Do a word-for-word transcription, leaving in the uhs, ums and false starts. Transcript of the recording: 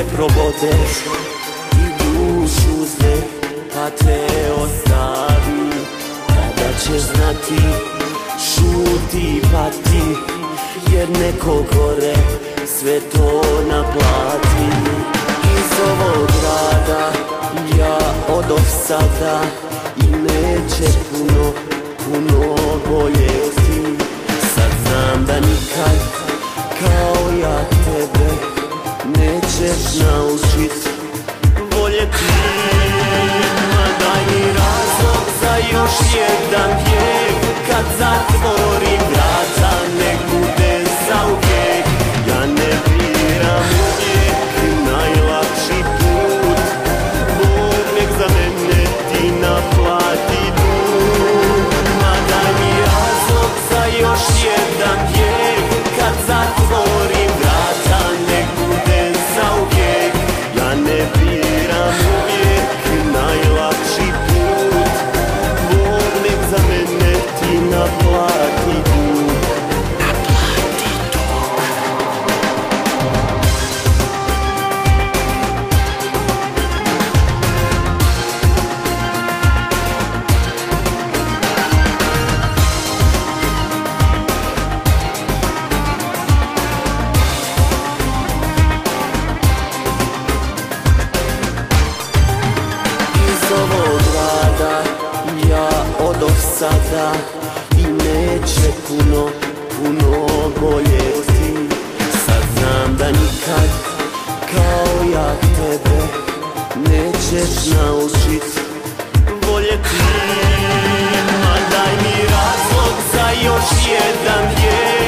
sve probode i dušu uzme pa te ostavi. Kada ćeš znati, šuti pati, jer neko gore sve to naplati. Iz ovog grada ja odoh sada i neće puno, puno boljeti. Sad znam da nikad kao ja tebe nećeš naučit voljeti. Ma daj mi razlog za još jedan vijek, kad zatvorim vrata nek bude zauvijek. Ja ne biram uvijek najlakši put, Bog nek za mene ti naplati dug. Ma daj mi razlog za još jedan vijek, kad zatvorim vrata nek bude zauvijek. Ja ne biram uvijek najlakši put, Bog nek za mene ti naplati dug. Iz ovog grada ja odoh sada i neće puno, puno boljeti. Sad znam da nikad kao ja tebe nećeš naučit voljeti. Ma daj mi razlog za još jedan vijek,